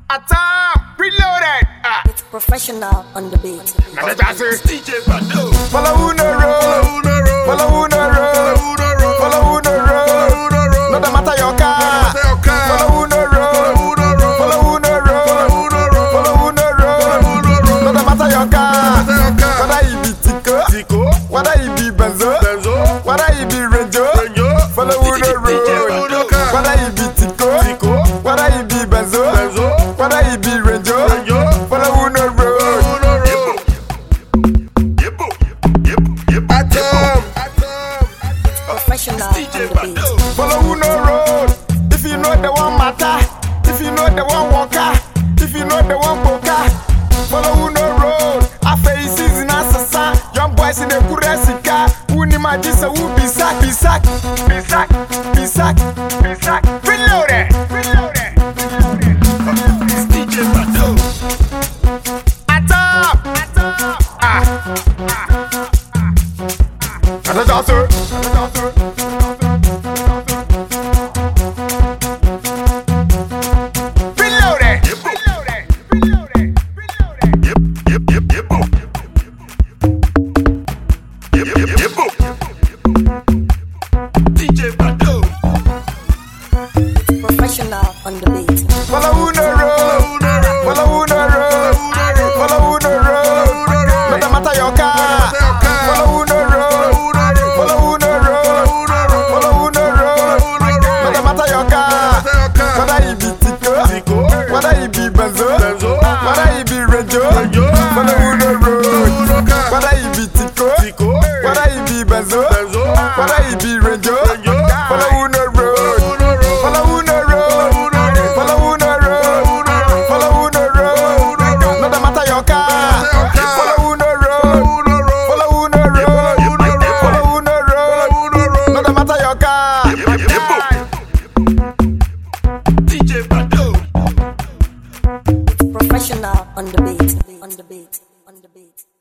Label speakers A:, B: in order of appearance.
A: Attack! Reloaded!
B: It's professional on the beat.
A: Now that's it.
C: DJ Bado.
A: Follow the road. Follow the road. Follow the road. No matter your car. Follow the road. Follow the road. Follow the road. No matter your car. Whether it be Tico, whether it be Benzo, whether it be Renjo, follow the road. Whether it be Tico, whether it be Benzo, whether it be Renjo, follow the road.
B: Professional on the beat.
A: Follow the road. If you know the one matter, if you know the one walker, if you know the one poker, follow the road. After he season assassin, young boys in the Kurasika, who ni majisa who be sack, be sack, be sack, be sack, be sack. Reloaded, reloaded.
C: DJ Bado.
A: Attack, attack. That's a dancer. Reloaded, reloaded, reloaded,
C: DJ Bado.
B: Professional on the beat.
A: follow the road, follow the road, follow the road. No matter your car, follow the road, follow the road, follow the road. No matter your car, whether it be Tico, whether it be Benzo, whether it be Renjo, follow the road. Whether it be Tico, whether it be Benzo, whether it be Renjo, follow the road, follow the road, follow the road, follow the road. No matter your car, follow the road, follow the road, follow the road. No matter your car.
C: DJ Bado.
B: Professional on the beat. On the beat. On the beat.